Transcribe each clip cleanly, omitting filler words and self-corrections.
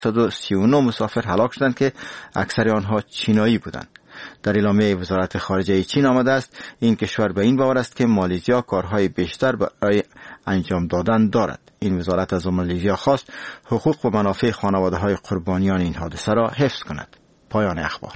139 مسافر هلاک شدند که اکثر آنها چینایی بودند. در اعلامیه وزارت خارجه چین آمده است این کشور به این باور است که مالزیا کارهای بیشتر برای انجام دادن دارد. این وزارت از مالزیا خواست حقوق و منافع خانواده‌های قربانیان این حادثه را حفظ کند. پایان اخبار.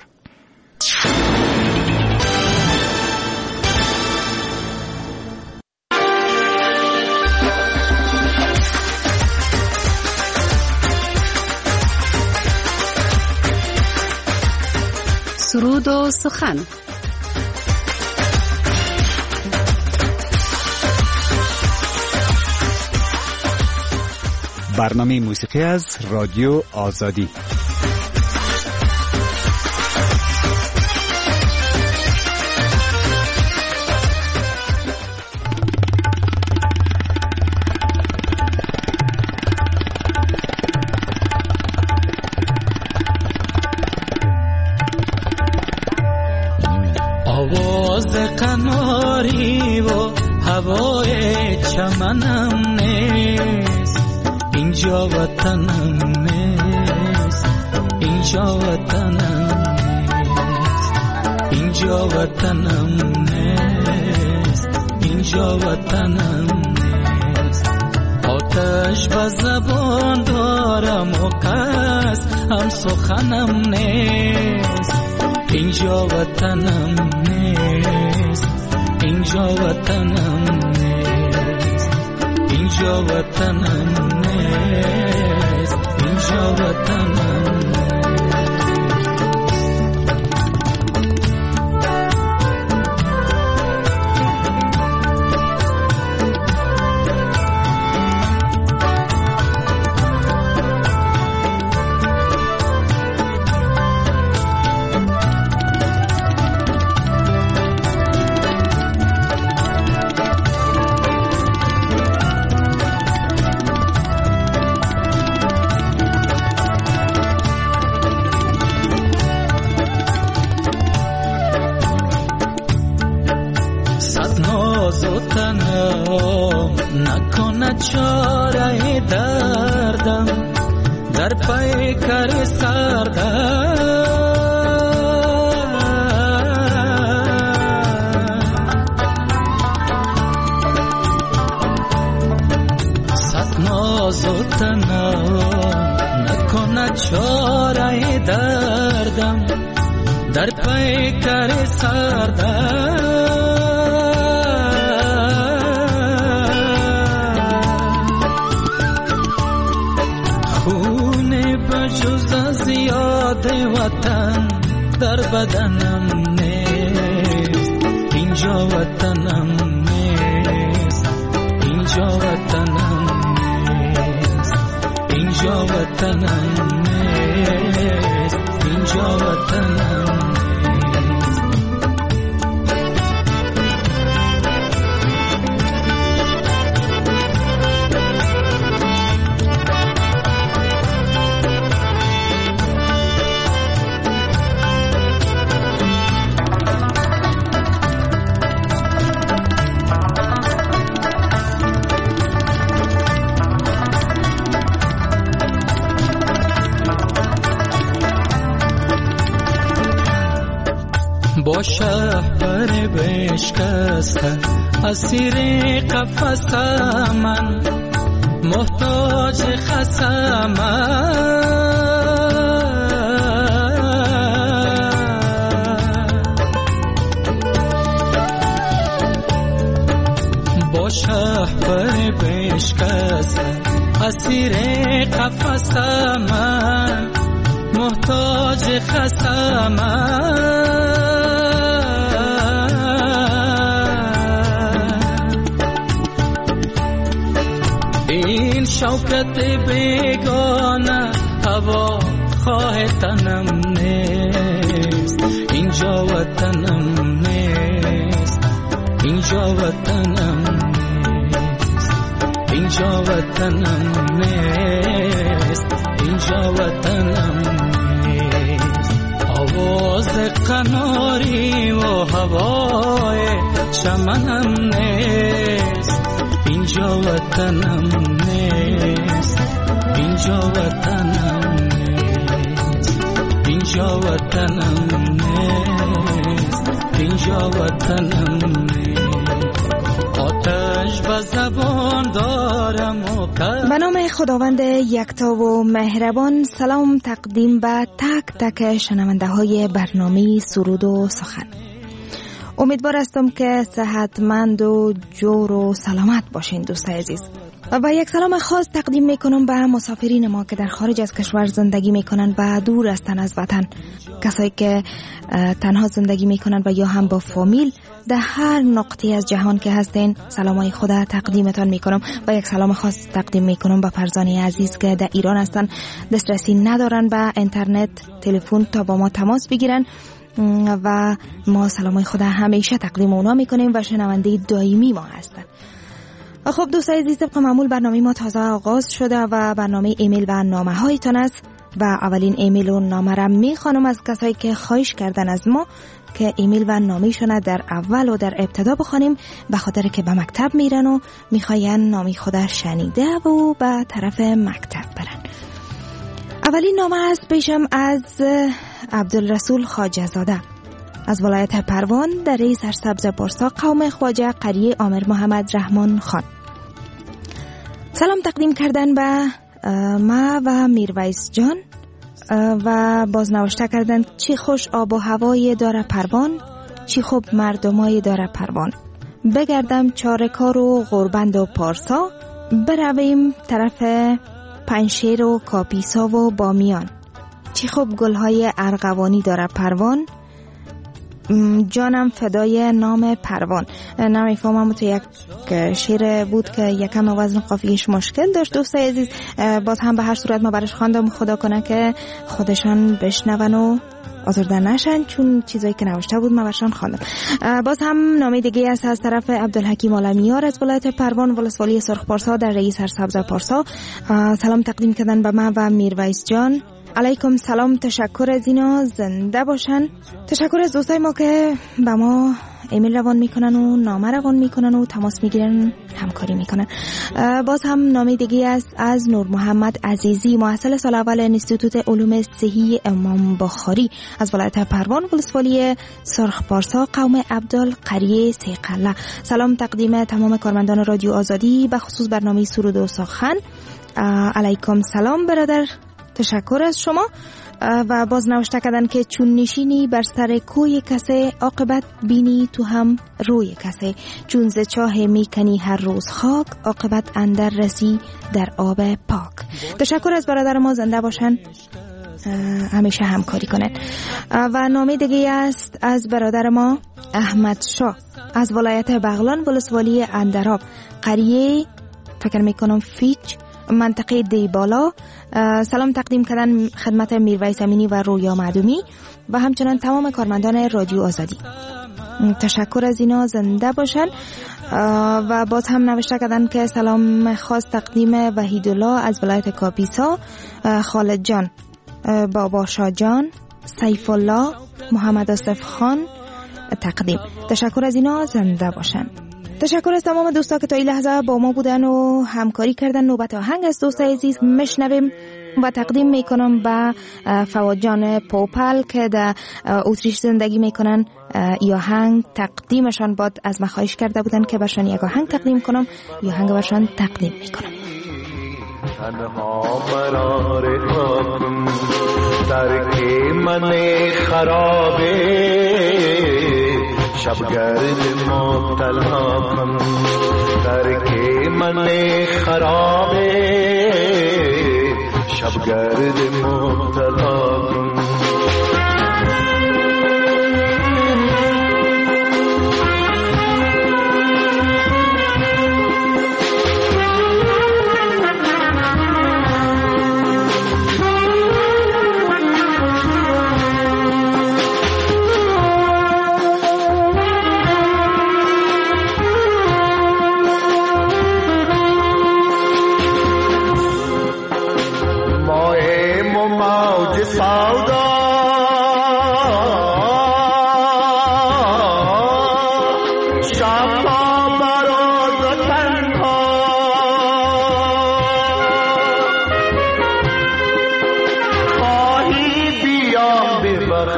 سرود و سخن. برنامه موسیقی از رادیو آزادی. آواز قناری و هوای چمنم نیست، اینجا وطنم نیست، اینجا وطنم نیست، اینجا وطنم نیست، اینجا وطنم نیست. آتش به زبان دارم و قصد هم سخنم نیست، اینجا وطنم نیست، اینجا وطنم نیست، اینجا وطنم نیست، اینجا وطنم نیست. نکنه چاره دردم در پیکر سردم، صد ناز و تنم نکنه چاره دردم در پیکر سردم. جز از یاد وطن در بدنم نیست، اینجا وطنم نیست، اینجا وطنم نیست، اینجا وطنم نیست، اینجا وطنم نیست. با شهر بشکسته اسیر قفس من، محتاج خسم با شهر بشکسته اسیر قفس من، محتاج خسم این شوکت بیگانه هوا خواه تنم نیست، اینجا وطنم نیست، اینجا وطنم نیست، اینجا وطنم نیست، اینجا وطنم نیست. آواز قناری و هوای چمنم نیست، اینجا وطنم نیست، اینجا وطنم نیست. اینجا وطنم نیست، اینجا وطنم نیست. آتش به زبان دارم و به نام خداوند یکتا و مهربان. سلام تقدیم به تک تک شنونده های برنامه سرود و سخن. امیدوار هستم که صحتمند و جور و سلامت باشین دوستای عزیز. و یک سلام خاص تقدیم میکنم به مسافرین ما که در خارج از کشور زندگی میکنن و دور هستن از وطن، کسایی که تنها زندگی میکنن و یا هم با فامیل در هر نقطه از جهان که هستین. سلامای خدا تقدیمتان میکنم و یک سلام خاص تقدیم میکنم به فرزانه عزیز که در ایران هستن، دسترسی ندارن به اینترنت، تلفن تا با ما تماس بگیرن و ما سلامای خدا همیشه تقدیم اونا میکنیم و شنونده دائمی ما هستن. خب دوستای عزیز، طبق معمول برنامه ما تازه آغاز شده و برنامه ایمیل و نامه هایتان است و اولین ایمیل و نامه را میخوانم از کسایی که خواهش کردن از ما که ایمیل و نامه شون در اول و در ابتدا بخوانیم، به خاطر که به مکتب میرن و میخواین نامی خدا شنیده و به طرف مکتب برن. اولین نامه از پیشم از عبدالرسول خواجه زاده از ولایت پروان در ری سرسبز پارسا، قوم خواجه قریه آمر محمد رحمان خان. سلام تقدیم کردن به ما و میرویس جان و بازنوشته کردن چی خوش آب و هوای داره پروان، چی خوب مردمای داره پروان. بگردم چارکار و غربند و پارسا، برویم طرف پنشیر و کاپیسا و بامیان. چی خوب گلهای ارغوانی داره پروان، جانم فدای نام پروان. نمیفهمم، تو یک شعر بود که یکم وزن قافیه‌اش مشکل داشت دوستای عزیز. باز هم به هر صورت ما برش خواندم، خدا کنه که خودشان بشنون و آزرده نشن، چون چیزایی که نوشته بود ما برشان خواندم. باز هم نامه دیگه است از طرف عبدالحکیم عالمیار از ولایت پروان، ولسوالی سرخ پارسا در ری سرسبز پارسا. سلام تقدیم کردن به ما و میرویس جان. علیکم سلام، تشکر از اینا، زنده باشن. تشکر از دوستای ما که با ما ایمیل روان میکنن و نامه روان میکنن و تماس میگیرن، همکاری میکنن. باز هم نامه دیگه است از نور محمد عزیزی، محصل سال اول انستیتوت علوم صحی امام بخاری از ولایت پروان، ولسوالی سرخ پارسا، قوم عبدالقریه سیقله. سلام تقدیم تمام کارمندان رادیو آزادی، به خصوص برنامه سرود و سخن. علیکم سلام برادر، تشکر از شما. و باز نوشته کردن که چون نشینی بر سر کوی کسی، عاقبت بینی تو هم روی کسی. چون ز چاه میکنی هر روز خاک، عاقبت اندر رسی در آب پاک. تشکر از برادر ما، زنده باشن، همیشه همکاری کنن. و نامه دیگه است از برادر ما احمد شاه از ولایت بغلان، ولسوالی اندراب، قریه فکر میکنم فیچ، منطقه دیبالا. سلام تقدیم کردن خدمت میرویس امینی و رویا معدومی و همچنان تمام کارمندان رادیو آزادی. تشکر از اینا، زنده باشن. و باز هم نوشته کردن که سلام خاص تقدیم وحیدالله از ولایت کاپیسا، خالد جان، بابا شاه جان، سیف الله، محمد آصف خان تقدیم. تشکر از اینا، زنده باشن. تشکر از تمام دوستا که تا این لحظه با ما بودن و همکاری کردن. نوبت آهنگ از دوستای عزیز میشنویم و تقدیم میکنم به فواد جان پوپل که در اتریش زندگی میکنن. یا آهنگ تقدیمشان باد، از ما خواهش کرده بودن که برشان یک آهنگ تقدیم کنم، یا آهنگ برشان تقدیم میکنم. تنها مرار کن ترک من خرابه، شبگرد مبتلا کن ترک من خرابه، شبگرد مبتلا کن.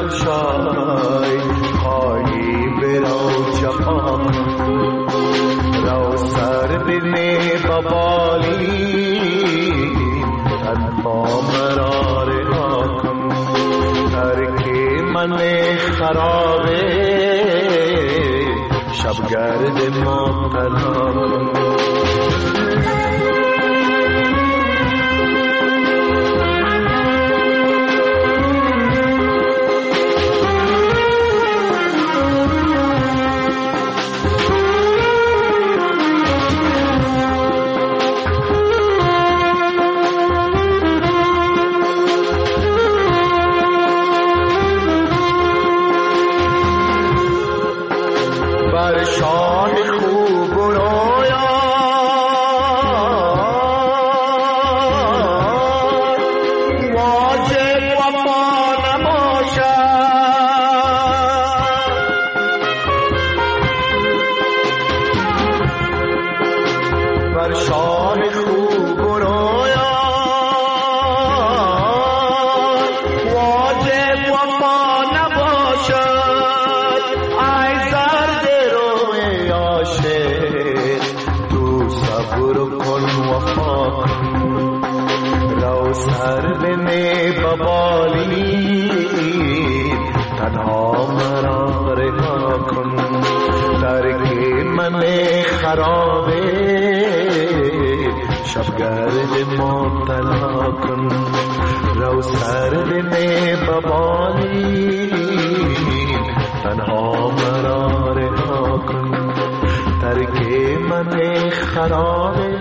بگشای پایی برو جفا رو سر بینه ببالی تنها مرا رها کن ترک من خرابه شبگرد مبتلا کن شبگرد مبتلا کن رو سر بینه ببالی تنها مرا رها کن ترک من خرابه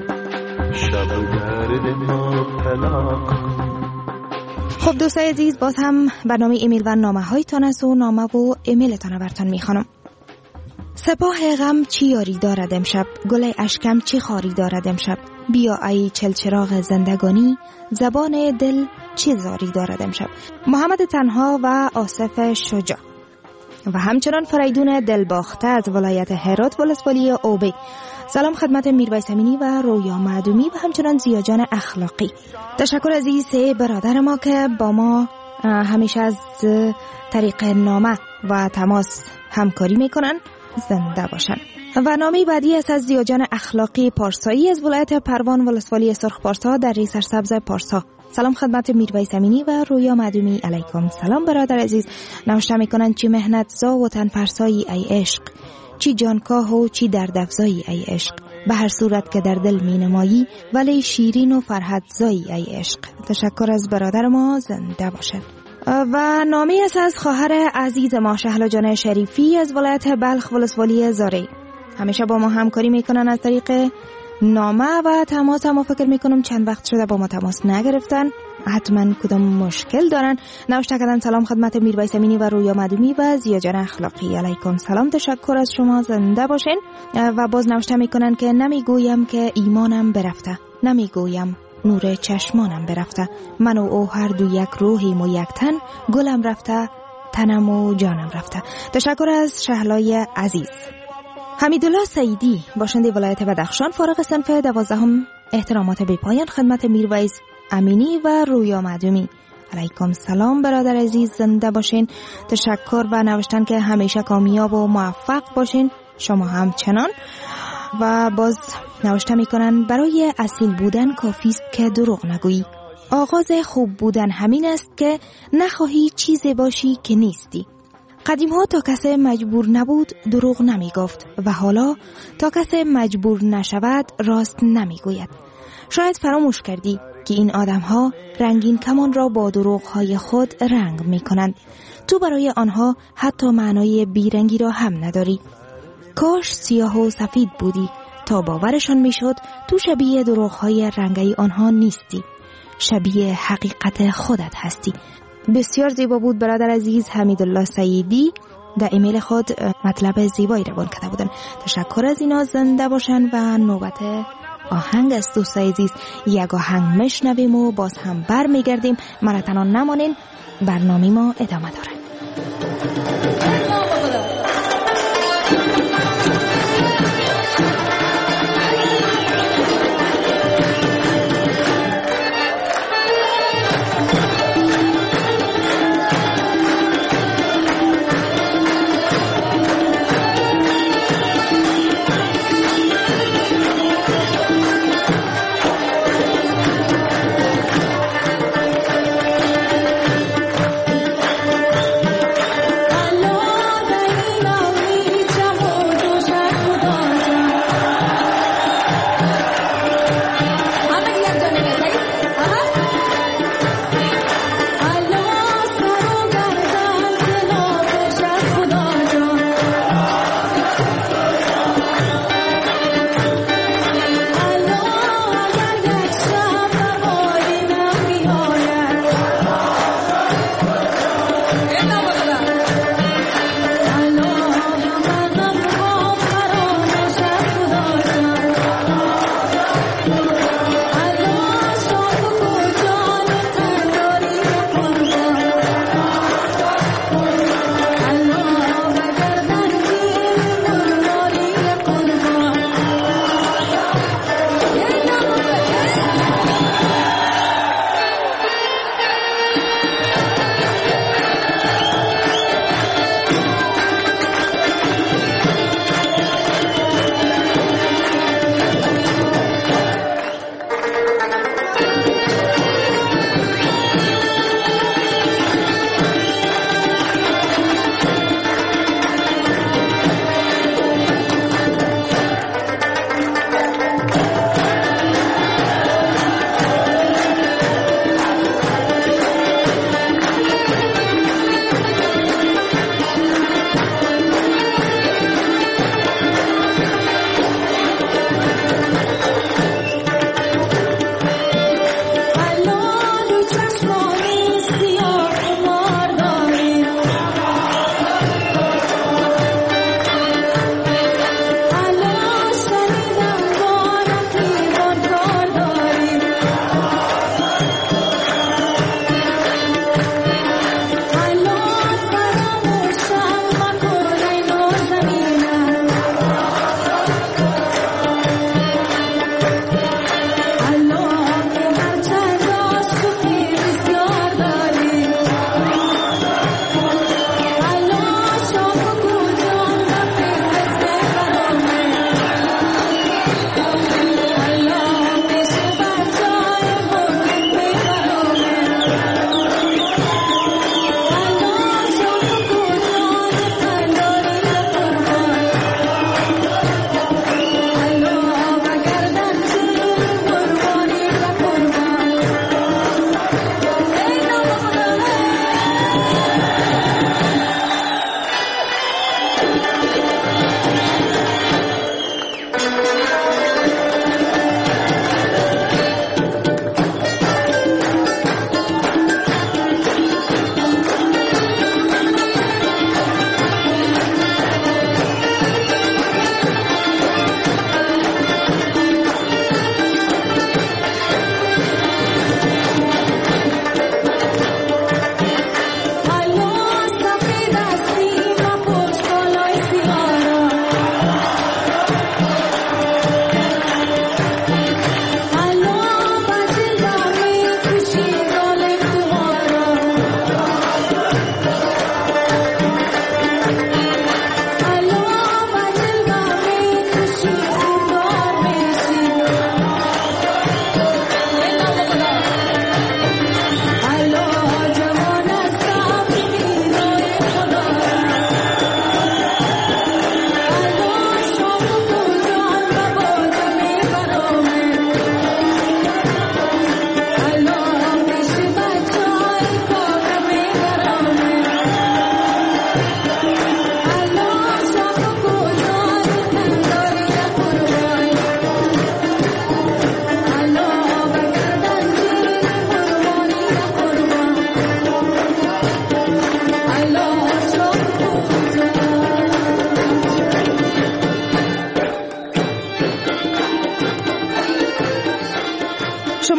شبگرد مبتلا کن. خب دوستای عزیز، باز هم برنامه ایمیل و نامه هایتان است و نامه و ایمیلتان برتان میخوانم. سپاه غم چی یاری دارد امشب، گل اشکم چی خاری دارد امشب، بیا ای چلچراغ زندگانی، زبان دل چی زاری دارد امشب. محمد تنها و آصف شجاع و همچنان فریدون دلباخته از ولایت هرات ولسوالی اوبی. سلام خدمت میرویس امینی و رویا معدومی و همچنان زیاجان اخلاقی. تشکر از این سه برادر ما که با ما همیشه از طریق نامه و تماس همکاری میکنن. زنده باشن. و نامه بعدی است از زیاجان اخلاقی پارسایی از ولایت پروان ولسوالی سرخ پارسا در ری سرسبز پارسا. سلام خدمت میرویس امینی و رویا معدومی. علیکم سلام برادر عزیز. نوشته میکنن چی مهنت زا و تن فرسایی ای عشق، چی جانکاه و چی دردافزایی ای عشق، به هر صورت که در دل می نمایی ولی شیرین و فرحت زایی ای عشق. تشکر از برادر ما. زنده باشد. و نامه است از خواهر عزیز ما شهلا جان شریفی از ولایت بلخ ولسوالی زاری. همیشه با ما همکاری میکنن از طریق نامه و تماس. ما فکر میکنم چند وقت شده با ما تماس نگرفتن، حتما کدام مشکل دارن. نوشته کردن سلام خدمت میرویس امینی و رویا معدومی و زیاجان اخلاقی. علیکم سلام. تشکر از شما. زنده باشین. و باز نوشته میکنن که نمیگویم که ایمانم برفته، نمیگویم نور چشمانم برفته، من و او هر دو یک روحیم و یک تن، گلم رفته تنم و جانم رفته. تشکر از شهلای عزیز. حمیدالله سعیدی باشنده ولایت بدخشان فارغ صنف 12 احترامات بی‌پایان خدمت میرویس امینی و رویا معدومی. علیکم سلام برادر عزیز. زنده باشین. تشکر و نوشتن که همیشه کامیاب و موفق باشین. شما همچنان. و باز نوشته میکنن برای اصیل بودن کافی است که دروغ نگویی. آغاز خوب بودن همین است که نخواهی چیزی باشی که نیستی. قدیم ها تا کسی مجبور نبود دروغ نمی گفت و حالا تا کسی مجبور نشود راست نمی گوید. شاید فراموش کردی که این آدم ها رنگین کمان را با دروغ های خود رنگ می کنند. تو برای آنها حتی معنای بیرنگی را هم نداری. کاش سیاه و سفید بودی تا باورشان می شد تو شبیه دروغ های رنگی آنها نیستی، شبیه حقیقت خودت هستی. بسیار زیبا بود برادر عزیز حمیدالله سعیدی در ایمیل خود مطلب زیبایی روان کرده بودن. تشکر از اینا. زنده باشن. و نوبت آهنگ است دوستای عزیز. یک آهنگ مشنویم و باز هم بر میگردیم. من تنها نمانین، برنامه ما ادامه داره.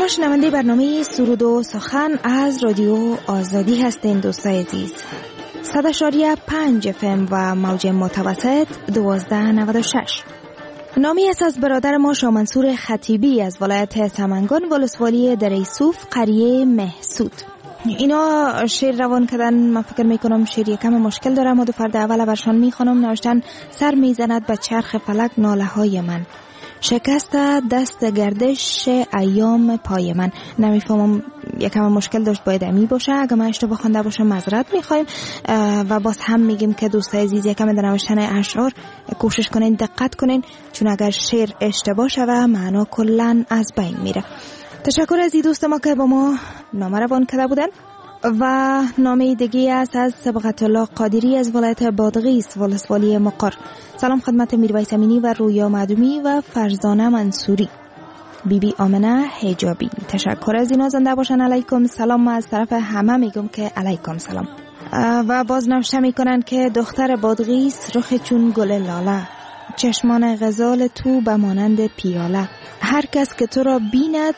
شما شنونده برنامه سرود و سخن از رادیو آزادی هستین دوستای عزیز. 100.5 FM و موج متوسط 1296. نامی است از برادر ما شاه منصور خطیبی از ولایت سمنگان ولسوالی دره صوف قریه محسود. اینا شعر روان کردن. من فکر میکنم شعر یکم مشکل داره. ما دو فرد اول برشان میخوانم. نوشتن سر میزند به چرخ فلک ناله های من، شکست دست گردش ایام پای من. نمیفهمم، یکم مشکل داشت، باید امی باشه. اگه من اشتباه خوانده باشم معذرت میخوایم و باز هم میگیم که دوستای عزیز یکم در نوشتن اشعار کوشش کنین، دقت کنین، چون اگر شعر اشتباه شوه معنا کلا از بین میره. تشکر از این دوست ما که با ما نامه روان کرده بودن. و نامه دیگه است از صبغت الله قادری از ولایت بادغیس ولسوالی مقر. سلام خدمت میرویس امینی و رویا معدومی و فرزانه منصوری، بیبی آمنه حجابی. تشکر از اینا، زنده باشن. علیکم سلام. ما از طرف همه میگم که علیکم سلام. و باز نوشته میکنن که دختر بادغیس رخ چون گل لاله، چشمان غزال تو بمانند پیاله، هر کس که تو را بیند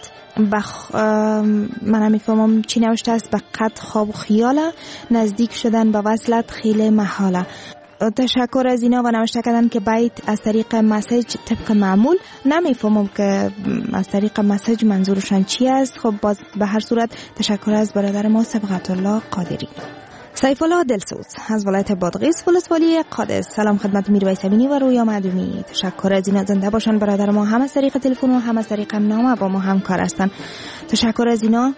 من نمیفهمم چی نوشته است، به قد خواب و خیاله، نزدیک شدن به وصلت خیلی محاله. تشکر از اینا و نوشته کردن که بیت از طریق مسیج طبق معمول. نمیفهمم که از طریق مسیج منظورشان چی است. خب باز به هر صورت تشکر از برادر ما صبغت الله قادری. سیف الله دلسوز از ولایت بادغیس ولسوالی قادس. سلام خدمت میرویس امینی و رویا معدومی. تشکر از اینا، زنده باشن. برادر ما هم از طریق تلفن و هم از طریق نامه با ما همکار هستن. تشکر از اینا.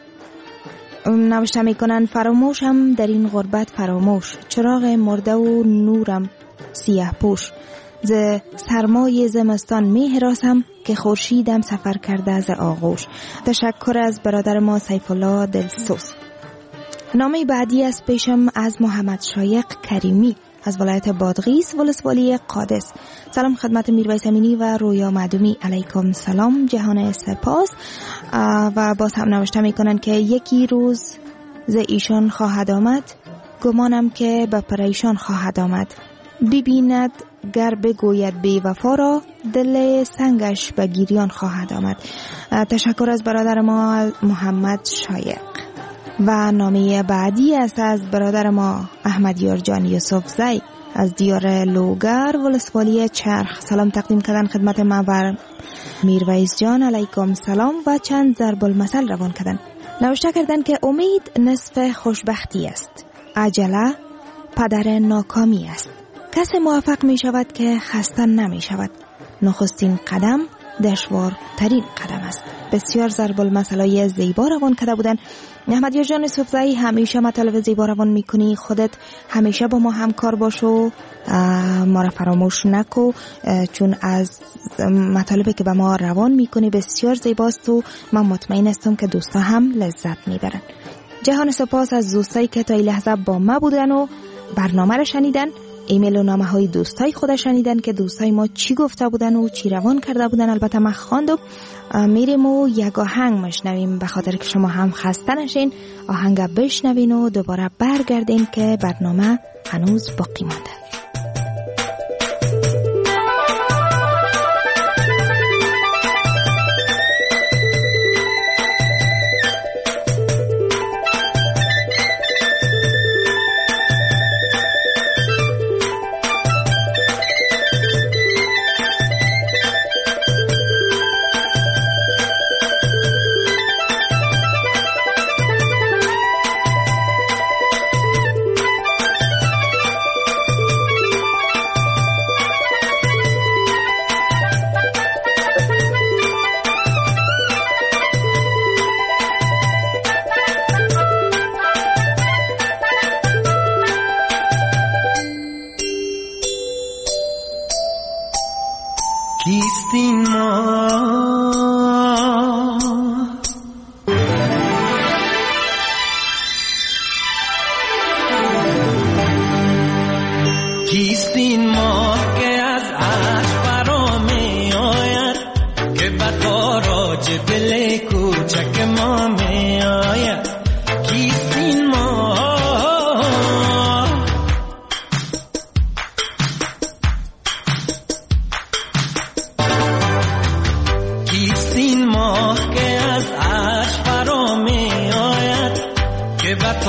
نوشته میکنن فراموشم در این غربت فراموش، چراغ مرده و نورم سیاه پوش، ز سرمای زمستان می هراسم که خورشیدم سفر کرده از آغوش. تشکر از برادر ما سیف الله دلسوز. نامه بعدی از پیشم از محمد شایق کریمی از ولایت بادغیس ولسوالی قادس. سلام خدمت میرویس امینی و رویا معدومی. علیکم سلام، جهان سپاس. و باز هم نوشته میکنن که یکی روز ز ایشان خواهد آمد، گمانم که به پریشان خواهد آمد، ببیند گر بگوید بی وفا را، دل سنگش به گریان خواهد آمد. تشکر از برادر ما محمد شایق. و نامه بعدی است از برادر ما احمد یارجان یوسف زی از دیار لوگر ولسوالی چرخ. سلام تقدیم کردن خدمت ما و میرویس جان. علیکم سلام و چند ضرب المثل روان کردن. نوشته کردن که امید نصف خوشبختی است، عجله پدر ناکامی است، کسی موفق می شود که خسته نمی شود، نخستین قدم دشوارترین قدم است. بسیار ضرب المثلای زیبا روان کرده بودن. احمد یارجان صفزایی همیشه مطالب زیبا روان میکنی، خودت همیشه با ما همکار باش و ما را فراموش نکو، چون از مطالبی که به ما روان میکنی بسیار زیباست و من مطمئن هستم که دوستا هم لذت میبرن. جهان سپاس از دوستایی که تا این لحظه با ما بودن و برنامه را شنیدن. ایمیل و نامه های دوستای خود شنیدن که دوستای ما چی گفته بودن و چی روان کرده بودن. البته من خواندم. میریم و یک آهنگ مشنویم به خاطر که شما هم خسته نشین. آهنگ بشنوین و دوباره برگردین که برنامه هنوز باقی مانده.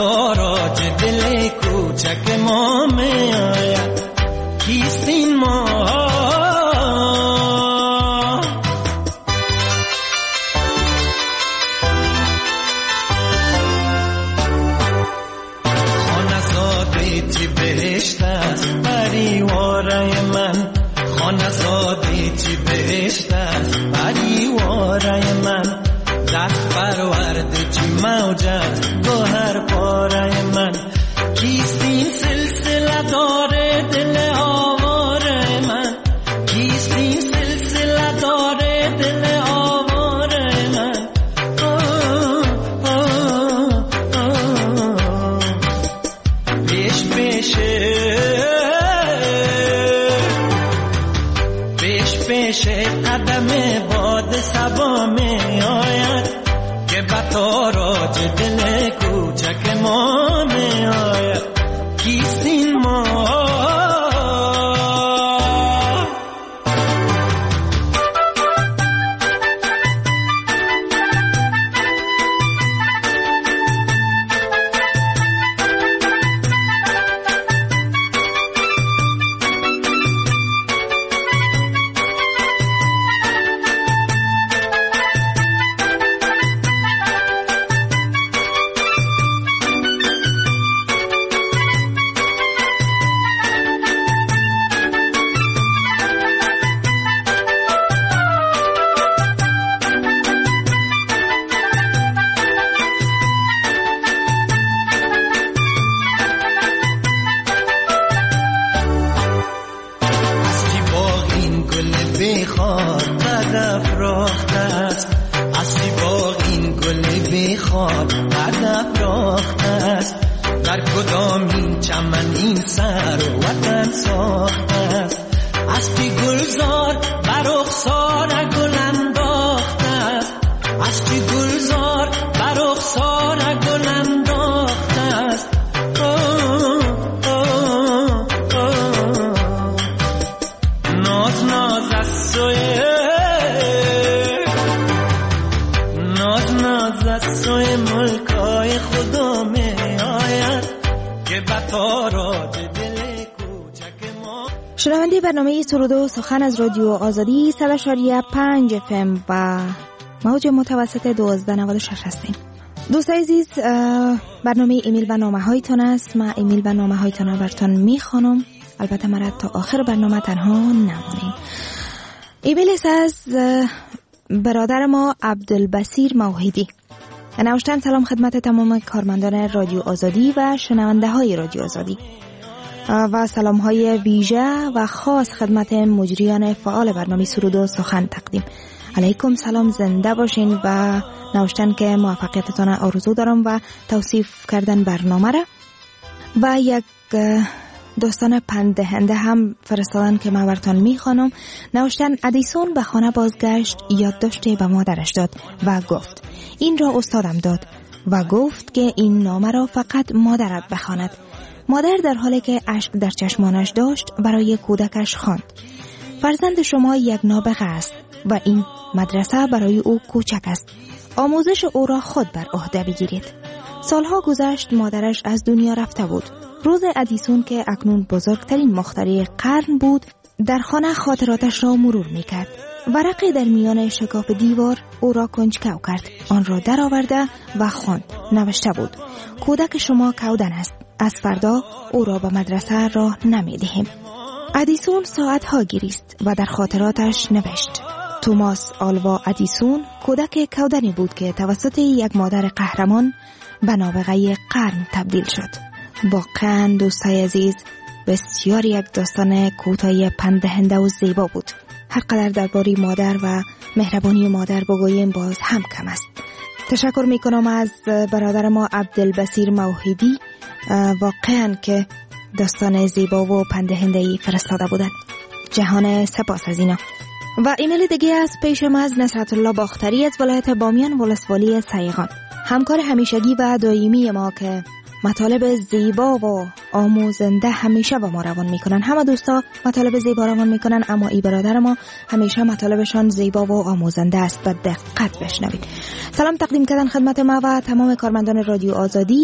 تاراج دل کوچک ما می آید کیست این ما خانزاده چی بهشت است پریواره من خانزاده چی بهشت است پریواره من دست پرورده چی موج است گوهر پاره من کیست این سلسله داره دل آواره من کیست این سلسله داره دل آواره من پیش پیشه قدم باد سبا می آید که بطاراج دل کوچک ما می آید کیست این ما شنونده برنامه سرود و سخن از رادیو آزادی 100.5 FM و موج متوسط 1296 هستیم. دوستای عزیز، برنامه ایمیل و نامه هایتان است. من ایمیل و نامه هایتان رو براتون میخوانم. البته مرا تا آخر برنامه تنها نمونین. ایمیل است از برادر ما عبدالبصیر موحدی. نوشتن: سلام خدمت تمام کارمندان رادیو آزادی و شنونده های رادیو آزادی و سلام های ویژه و خاص خدمت مجریان فعال برنامه سرود و سخن تقدیم. علیکم سلام، زنده باشین. و نوشتن که موفقیتتان آرزو دارم و توصیف کردن برنامه را. و یک دوستان پندهنده هم فرستادن که من براتون میخوانم. نوشتن: ادیسون به خانه بازگشت، یادداشتی به مادرش داد و گفت این را استادم داد و گفت که این نامه را فقط مادرت بخواند. مادر در حالی که اشک در چشمانش داشت برای کودکش خواند: فرزند شما یک نابغه است و این مدرسه برای او کوچک است. آموزش او را خود بر عهده بگیرید. سالها گذشت، مادرش از دنیا رفته بود. روز ادیسون که اکنون بزرگترین مخترع قرن بود، در خانه خاطراتش را مرور میکرد. ورقی در میان شکاف دیوار او را کنجکاو کرد. آن را در آورده و خواند. نوشته بود: کودک شما کودن است. از فردا او را به مدرسه راه نمیدهیم. ادیسون ساعتها گریست و در خاطراتش نوشت: توماس آلوا ادیسون کودک کودنی بود که توسط یک مادر قهرمان به نابغه قرن تبدیل شد. واقعا دوستای عزیز، بسیار یک داستان کوتاه پندهنده و زیبا بود. هر قدر درباره مادر و مهربانی مادر بگوییم باز هم کم است. تشکر میکنم از برادر ما عبدالبصیر موحدی، واقعا که داستان زیبا و پندهنده‌ای فرستاده بودند. جهان سپاس از اینا. و ایمیل دیگه از پیش ما از نصرت الله باختری از ولایت بامیان ولسوالی سیغان، همکار همیشگی و دائمی ما که مطالب زیبا و آموزنده همیشه با ما روان میکنن. همه دوستا مطالب زیبا روان میکنن، اما ای برادر ما همیشه مطالبشان زیبا و آموزنده است. به دقت بشنوید. سلام تقدیم کردن خدمت ما و تمام کارمندان رادیو آزادی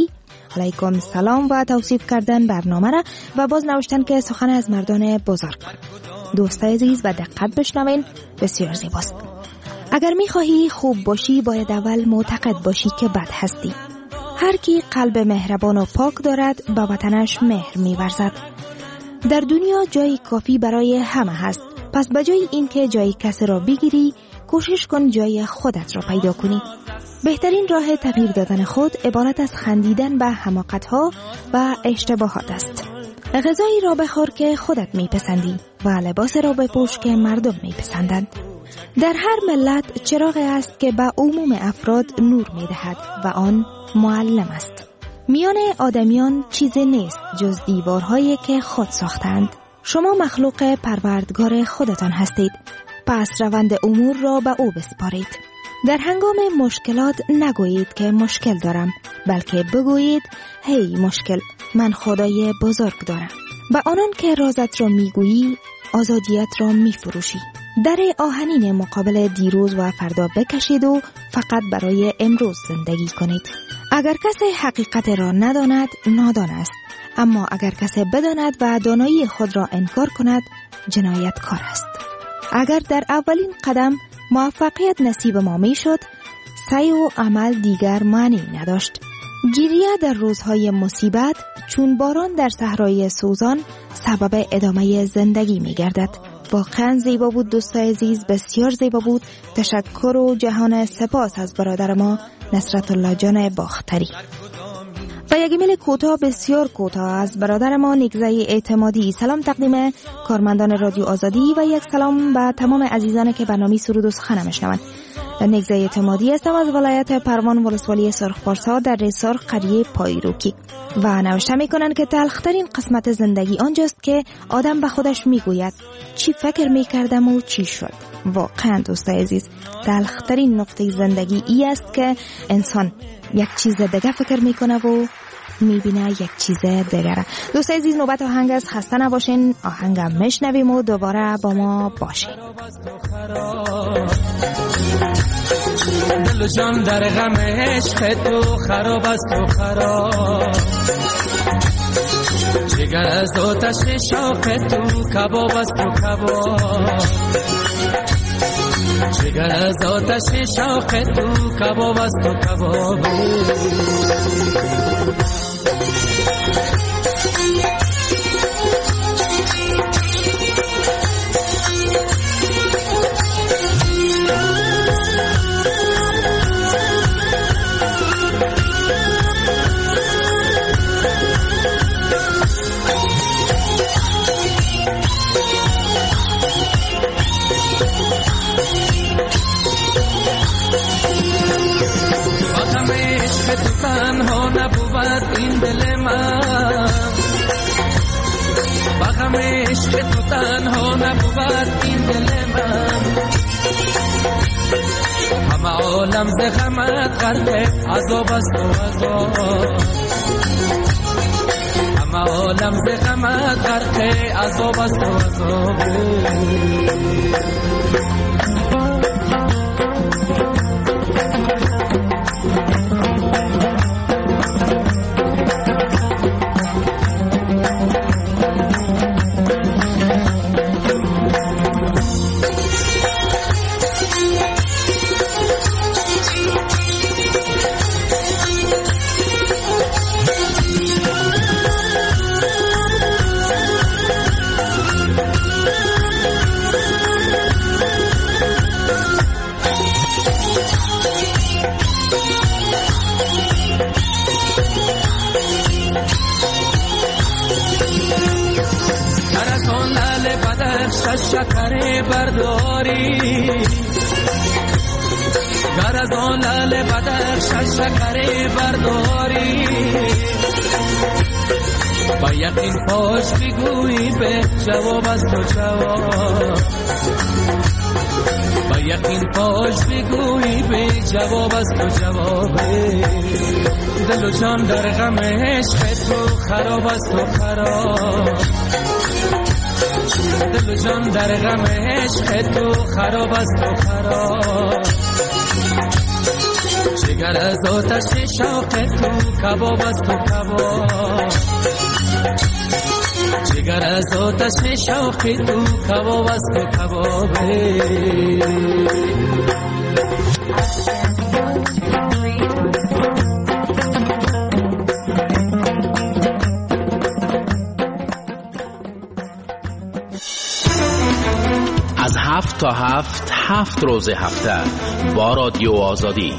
علیکم سلام و توصیف کردن برنامه را و باز نوشتن که سخن از مردان بزرگ. دوستای عزیز و دقت بشنوین، بسیار زیباست. اگر میخواهی خوب باشی باید اول معتقد باشی که بد هستی. هر کی قلب مهربان و پاک دارد به وطنش مهر می‌ورزد. در دنیا جای کافی برای همه هست. پس بجای این که جای کسی را بگیری، کوشش کن جای خودت را پیدا کنی. بهترین راه تغییر دادن خود عبارت از خندیدن به حماقت‌ها و اشتباهات است. غذایی را بخور که خودت میپسندی و لباس را بپوش که مردم میپسندند. در هر ملت چراغی است که به عموم افراد نور میدهد و آن معلم است. میان آدمیان چیزی نیست جز دیوارهایی که خود ساختند. شما مخلوق پروردگار خودتان هستید. پس روند امور را به او بسپارید. در هنگام مشکلات نگویید که مشکل دارم، بلکه بگویید هی مشکل، من خدای بزرگ دارم. به آنان که رازت را میگویی آزادیت را میفروشی. در آهنین مقابل دیروز و فردا بکشید و فقط برای امروز زندگی کنید. اگر کسی حقیقت را نداند نادان است، اما اگر کسی بداند و دانایی خود را انکار کند جنایتکار است. اگر در اولین قدم موفقیت نصیب ما می شد، سعی و عمل دیگر معنی نداشت. گریه در روزهای مصیبت چون باران در صحرای سوزان سبب ادامه زندگی می گردد. واقعا زیبا بود دوستای عزیز، بسیار زیبا بود. تشکر و جهان سپاس از برادر ما نصرت الله جان باختری. و یک ایمیل کوتاه، بسیار کوتاه، از برادر ما نگزه اعتمادی. سلام تقدیم کارمندان رادیو آزادی و یک سلام به تمام عزیزانی که برنامه سرود و سخن میشنوند. نگزه اعتمادی هستم از ولایت پروان، ولسوالی سرخپارسا در ریسارخ قریه پایروکی و نوشته میکنن که تلخترین قسمت زندگی آنجاست که آدم به خودش میگوید چی فکر میکردم و چی شد. واقعا دوستای عزیز، تلخترین نقطه زندگی ای است که انسان یک چیز دیگه فکر میکنه و میبینه یک چیز دیگره. دوستای عزیز، نوبت آهنگ است، خسته نباشین. آهنگم میشنویم و دوباره با ما باشین. دل و جان در غم عشق تو خراب است و خراب، جگر از آتش شوق تو کباب است و کباب، جگر از آتش شوق تو کباب است و کباب. تنها نبود این دل من، بغم عشق تو تنها نبود این دل من، همه عالم ز غمت غرق عذاب است و عذاب، همه عالم ز غمت غرق عذاب است و عذاب. شکر برداری گر از آن لعل بدر شکر برداری، با یقین پاش بگویی به جواب از تو جواب، با یقین پاش بگویی به جواب از تو جواب. دل و جان در غم عشق تو خراب است و خراب، دل و جان در غم عشق تو خراب است و خراب، جگر از آتش شوق تو کباب است تو کباب جگر از آتش شوق تو کباب است تو کبابه از 7 تا 7 روز هفته با رادیو آزادی.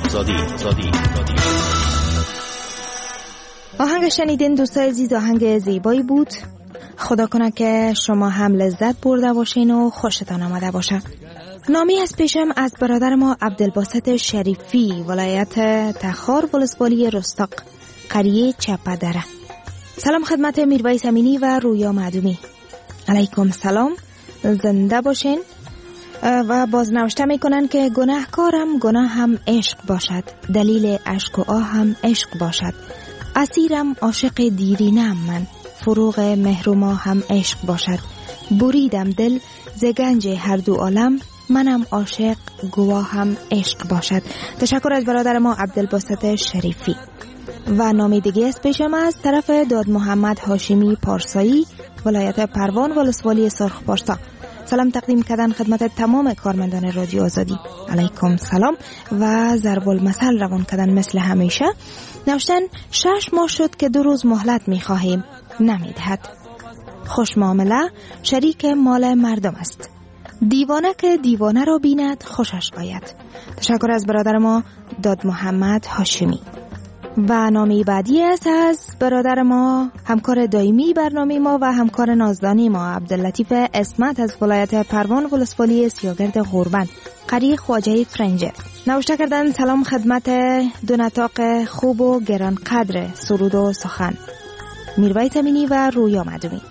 آهنگ شنیدین دوستای عزیز، آهنگ زیبایی بود. خدا کنه که شما هم لذت برده باشین و خوشتان آمده باشه. نامی از پیشم از برادر ما عبدالباسط شریفی، ولایت تخار، ولسوالی رستاق، قریه چپدره. سلام خدمت میرویس امینی و رویا معدومی. علیکم سلام، زنده باشین. و بازنوشته میکنن که گناهکارم گناه هم عشق باشد، دلیل عشق و آه هم عشق باشد. اسیرم عاشق دیرینم من، فروغ مهرما هم عشق باشد. بریدم دل ز گنج هر دو عالم، منم عاشق گواه هم عشق باشد. تشکر از برادر ما عبدالباسط شریفی. و نامی دیگه از پیشم از طرف داد محمد هاشمی پارسایی، ولایت پروان، ولسوالی سرخ پارسا. سلام تقدیم کردن خدمت تمام کارمندان رادیو آزادی. علیکم سلام و ضرب المثل روان کردن مثل همیشه. نوشتن 6 ماه شد که 2 روز مهلت می‌خواهیم، نمی‌دهد. خوش معامله شریک مال مردم است. دیوانه که دیوانه را بیند خوشش آید. تشکر از برادر ما داد محمد هاشمی. و نامی بعدی است از برادر ما، همکار دائمی برنامه ما و همکار نازدانی ما، عبداللطیف اسمت از ولایت پروان، ولسوالی سیاگرد غربن، قریه خواجه فرنجه. نوشته کردن سلام خدمت دو نطاق خوب و گران قدر سرود و سخن، میرویس امینی و رویا معدومی.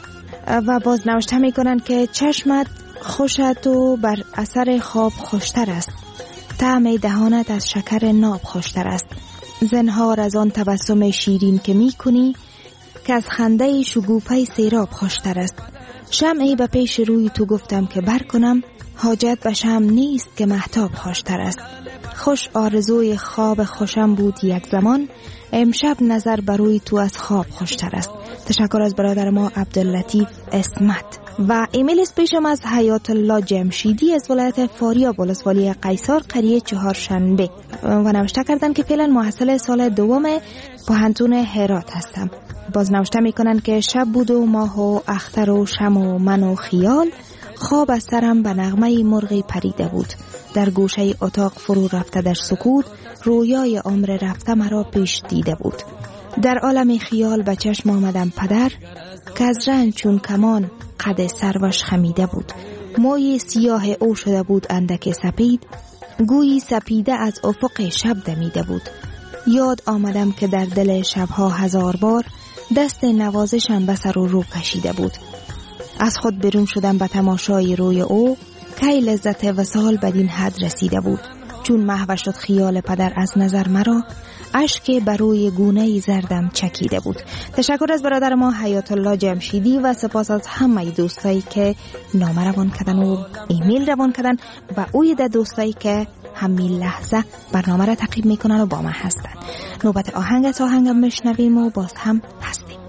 و باز نوشته میکنن که چشمت خوشت و بر اثر خواب خوشتر است، طعم دهانت از شکر ناب خوشتر است. زنهار از آن تبسم شیرین که می کنی، که از خنده شگوفه سیراب خوشتر است. شمعی به پیش روی تو گفتم که بر کنم، حاجت به شمع نیست که مهتاب خوشتر است. خوش آرزوی خواب خوشم بود یک زمان، امشب نظر بر روی تو از خواب خوشتر است. تشکر از برادر ما عبداللطیف اسمت. و ایمیل از پیشم از حیات الله جمشیدی از ولایت فاریاب، ولسوالی قیصر، قریه چهارشنبه. و نوشته کردن که فعلا محصل سال دوم پوهنتون هرات هستم. باز نوشته میکنن که شب بود و ماه و اختر و شم و من و خیال، خواب از سرم به نغمه مرغی پریده بود. در گوشه اتاق فرو رفته در سکوت، رویای عمر رفته مرا پیش دیده بود. در عالم خیال به چشم آمدم پدر، که از رنج چون کمان قد سروش خمیده بود. موی سیاه او شده بود اندک سپید، گویی سپیده از افق شب دمیده بود. یاد آمدم که در دل شبها 1000 بار دست نوازشم به سر و رو کشیده بود. از خود برون شدم به تماشای روی او، کی لذت وصال بدین حد رسیده بود. چون محو شد خیال پدر از نظر مرا، اشک بر روی گونه زردم چکیده بود. تشکر از برادر ما حیات الله جمشیدی و سپاس از همه دوستایی که نامه روان کردن و ایمیل روان کردن و اوید دوستایی که همین لحظه برنامه را تعقیب میکنن و با ما هستن. نوبت آهنگم میشنویم و باز هم هستیم.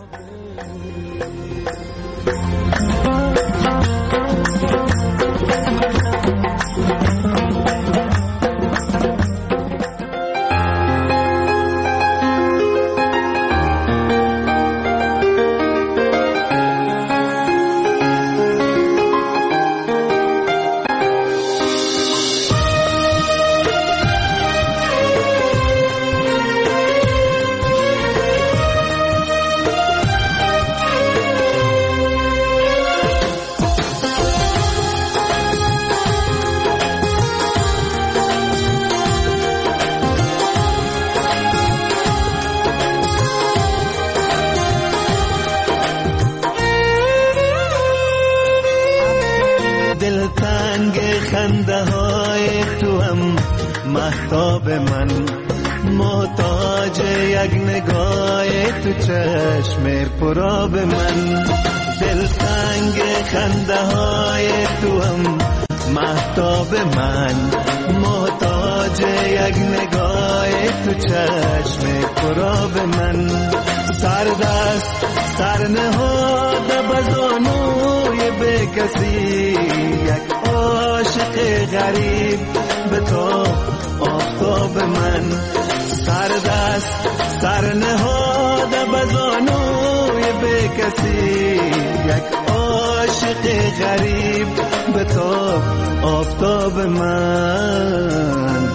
خنده های تو هم مهتاب من، محتاج یک نگاه تو چشم پراب من. دلتنگ خنده های تو هم مهتاب من، محتاج محتاج یک نگاه تو چشم پرآب من. سردست سر نهاده بزانوی به کسی، یک عاشق غریب به تو آفتاب من. سردست سر نهاده بزانوی به کسی، یک عاشق غریب به تو آفتاب من.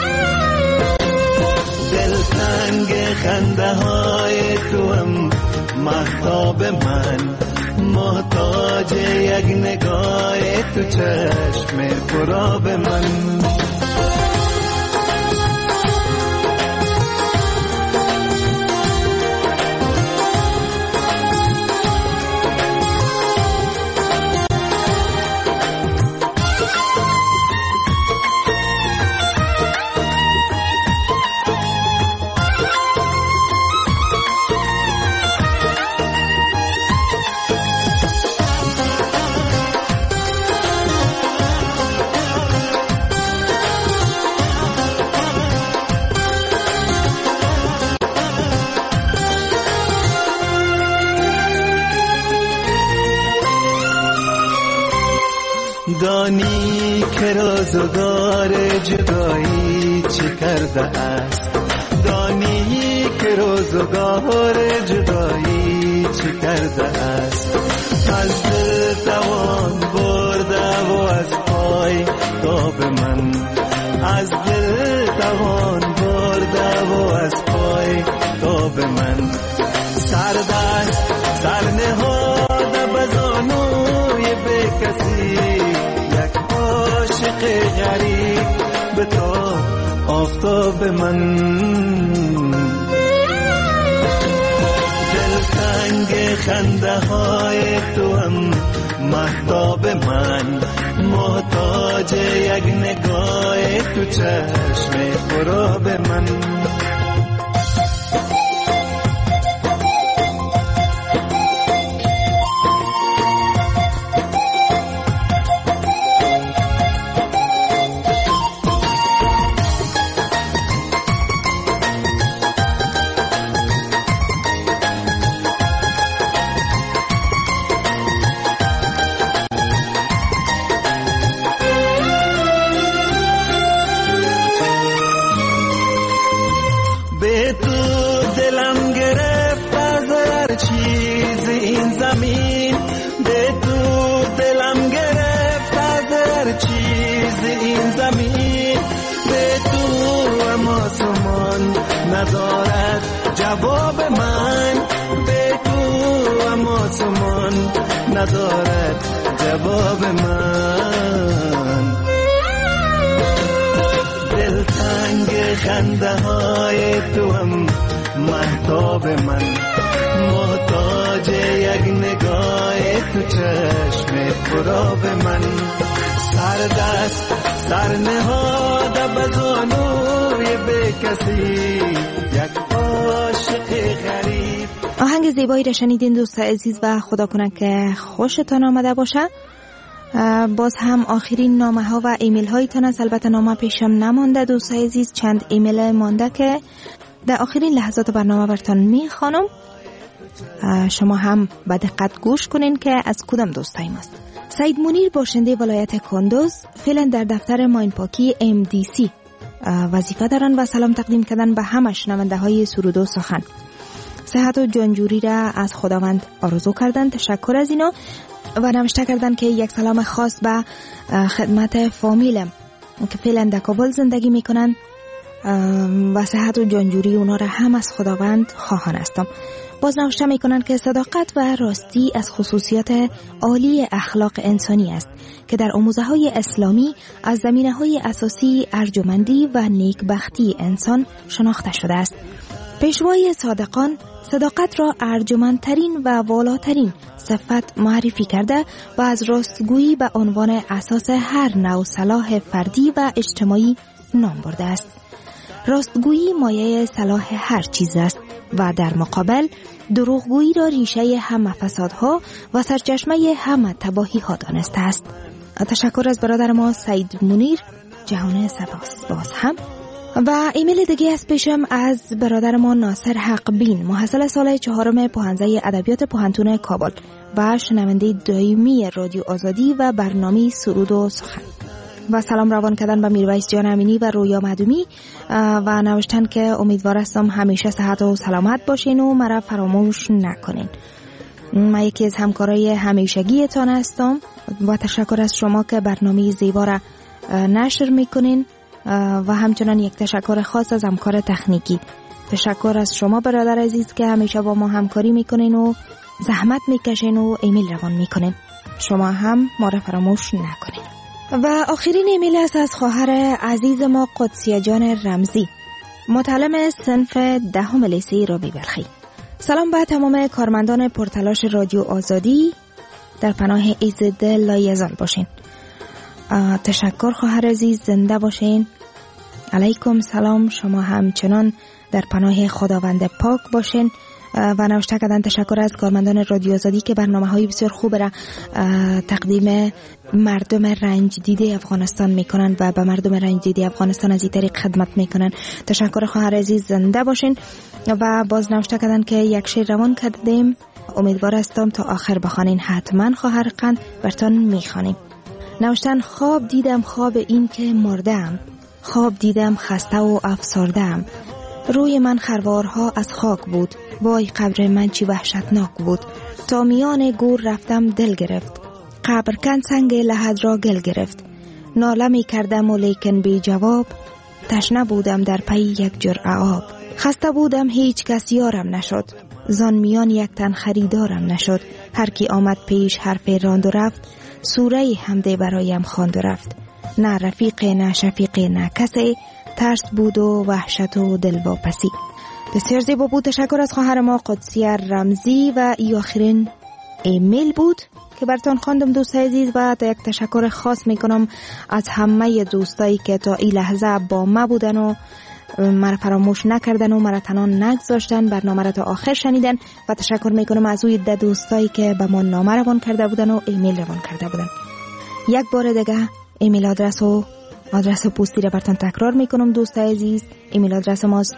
دلتنگ خنده های تو هم مهتاب من، محتاج یک نگاه تو چشم پرآب من. دانی که روزگار جدایی چی کرده است، دانی که روزگار جدایی چی کرده است. از دل توان برده و از پای تاب من، از دل توان برده و از پای تاب من. سردست سر نهاده بزانوی به کسی، عاشق غریب به تو آفتاب من. دلتنگ خنده های تو هم مهتاب من، محتاج یک نگاه تو چشم پرآب من. ندارد جواب من، به تو اما سمان ندارد جواب من. دلتنگ خنده های تو هم مهتاب من، محتاج یک نگاه تو چشم پرآب من. سردست سر نهاده بزانوی به کسی، یک عاشق غریب. آهنگ زیبایی را شنیدین دوست عزیز و خدا کنه که خوشتان آمده باشه. باز هم آخرین نامه ها و ایمیل هایتان است. البته نامه پیشم نمانده دوست عزیز، چند ایمیل مانده که در آخرین لحظات برنامه برتان میخوانم. شما هم به دقت گوش کنین که از کدام دوستای ماست. سید منیر باشنده ولایت کندوز فعلا در دفتر ماین پاکی MDC وظیفه دارن و سلام تقدیم کردن به همه شنونده های سرود و سخن. صحت و جانجوری را از خداوند آرزو کردن. تشکر از اینا و نوشته کردن که یک سلام خاص به خدمت فامیلم که فعلا در کابل زندگی میکنن و صحت و جانجوری اونا را هم از خداوند خواهان هستم. باز نوشته میکنن که صداقت و راستی از خصوصیات عالی اخلاق انسانی است که در آموزه های اسلامی از زمینه های اساسی ارجمندی و نیکبختی انسان شناخته شده است. پیشوای صادقان صداقت را ارجمندترین و والاترین صفت معرفی کرده و از راستگویی به عنوان اساس هر نوع صلاح فردی و اجتماعی نام برده است. راستگویی مایه صلاح هر چیز است و در مقابل دروغگویی را ریشه همه فسادها و سرچشمه همه تباهی‌ها دانسته است. تشکر از برادر ما سید منیر جهان سپاس باز هم. و ایمیل دیگه از پیشم از برادر ما ناصر حق بین، محصل سال 4 پوهنځی ادبیات پوهنتون کابل و شنونده دائمی رادیو آزادی و برنامه سرود و سخن. و سلام روان کردن به میرویس جان امینی و رویا مدومی و نوشتن که امیدوار هستم همیشه صحت و سلامت باشین و مرا فراموش نکنین. من یکی از همکارای همیشگی تان هستم و تشکر از شما که برنامه زیبا را نشر میکنین و همچنان یک تشکر خاص از همکار تکنیکی. تشکر از شما برادر عزیز که همیشه با ما همکاری میکنین و زحمت میکشین و ایمیل روان میکنین. شما هم ما را فراموش نکنین. و آخرین ایمیل است از خواهر عزیز ما قدسیه جان رمزی، متعلم صنف 10 لیسه رابی بلخی. سلام به تمام کارمندان پرتلاش رادیو آزادی، در پناه عزت لایزال باشین. تشکر خواهر عزیز، زنده باشین. علیکم سلام، شما همچنان در پناه خداوند پاک باشین. و نوشته کردن تشکر از کارمندان رادیو آزادی که برنامه‌های بسیار خوب را تقدیم مردم رنج دیده افغانستان میکنن و به مردم رنج دیده افغانستان از این طریق خدمت میکنن. تشکر خواهر عزیز، زنده باشین. و باز نوشته کردن که یک شعر روان کردیم، امیدوار هستم تا آخر بخوانین. حتما خواهر قند برتان میخوانیم. نوشتن خواب دیدم، خواب این که مردم، خواب دیدم خسته و افسردم، روی من خروارها از خاک بود، وای قبر من چی وحشتناک بود، تا میان گور رفتم دل گرفت، قبر کن سنگ لحد را گل گرفت، ناله می کردم و لیکن بی جواب، تشنه بودم در پی یک جرعه آب، خسته بودم هیچ کس یارم نشد، زان میان یک تن خریدارم نشد، هر کی آمد پیش حرف راند و رفت، سوره حمده برایم خواند و رفت، نه رفیق نه شفیق نه کسی، ترس بود و وحشت و دلواپسی. بسیار زیبا بود. تشکر از خواهر ما قدسیه رمزی. و ای آخرین ایمیل بود که براتون خواندم دوستای عزیز. و یک تشکر خاص میکنم از همه دوستایی که تا این لحظه با ما بودن و مرا فراموش نکردن و مرا تنها نگذاشتن، برنامه را تا آخر شنیدن. و تشکر میکنم از اوی دوستایی که به ما نامه روان کرده بودن و ایمیل روان کرده بودن. یک بار دیگه ایمیل آدرس پستی را براتون تکرار میکنم دوستای عزیز. ایمیل آدرس ماست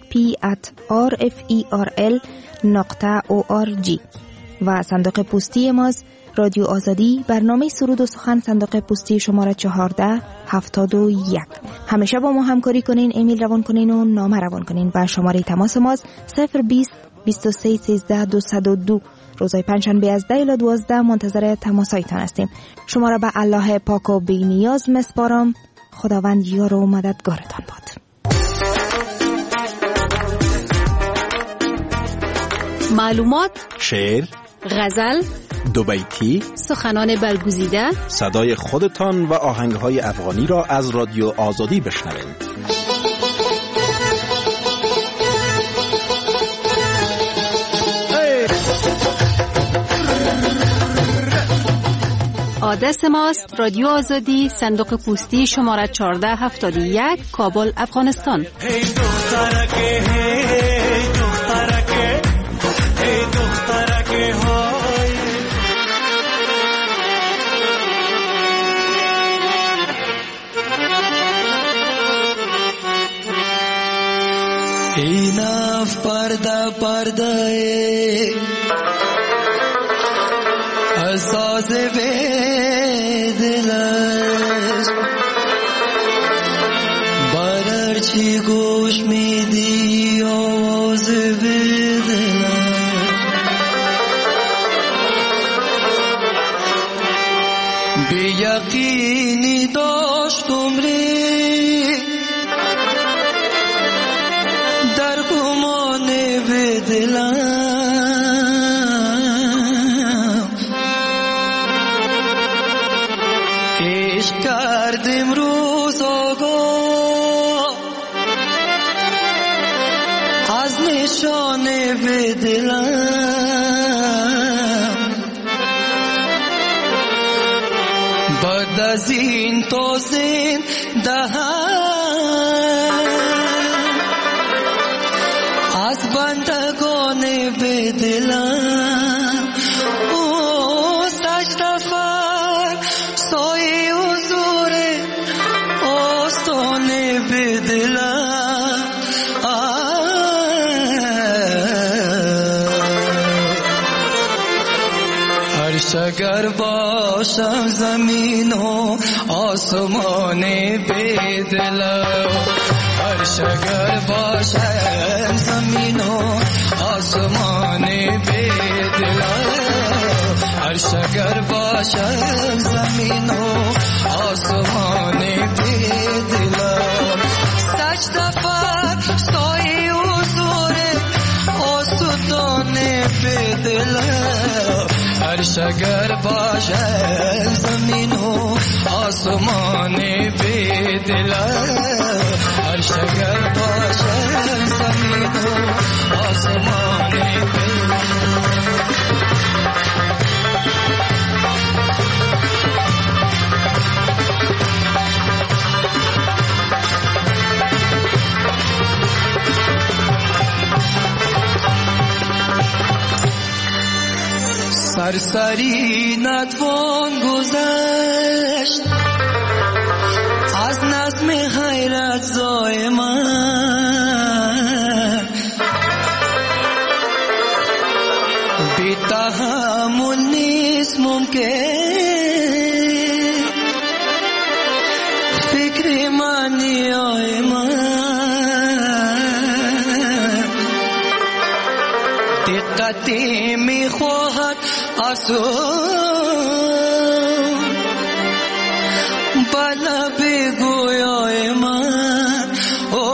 musicp@rferl.org و صندوق پستی ماست رادیو آزادی، برنامه سرود و سخن، صندوق پستی شماره 1471. همیشه با ما همکاری کنین، ایمیل روان کنین و نامه روان کنین. و شماره تماس ماست 020 23 13 202. روزهای پنجشنبه از 10 الی 12 منتظر تماسایتان هستیم. شما را به الله پاک و بی نیاز مسپارم. خداوند یار و مددگارتان باد. معلومات، شعر، غزل، دو بیتی، سخنان برگزیده، صدای خودتان و آهنگهای افغانی را از رادیو آزادی بشنوید. آدرس ماست رادیو آزادی، صندوق پستی شماره 1471، کابل، افغانستان. ایناف پرده اساس دلش برچی گوش میدی آواز دلش بی یقینی داشت عمری در گمان به دلم کردم روز آگاه از نشانه به دلم بعد از این تا زنده‌ام از بندگان به دلم او سجده فر سایه حضور او عرش اگر باشم زمین و آسمان بی دل عرش اگر باشم زمین و آسمان بی دل عرش اگر باشم زمین و آسمان بی دل سجده فر سایه حضور آسودان بی دل عرش اگر باشد زمین و آسمان بی دل عرش اگر باشد زمین و آسمان بی دل سرسری نتوان گذشت از نظم حیرت زای من بی تحمل نیست ممکن فکر معنی آی من دقتی می خواهد آسو بالا بگویای من او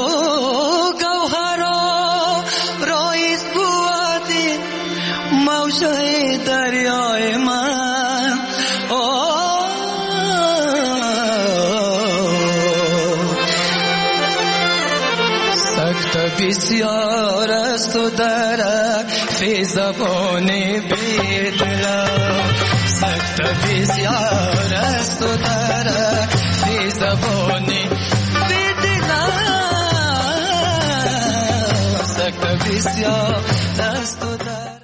گوهرا رایز بودی موجه دریای من سخت بسیار است و درک فی زبان بی دل سخت بسیار است و درک فی زبان بی دل سخت بسیار است و درک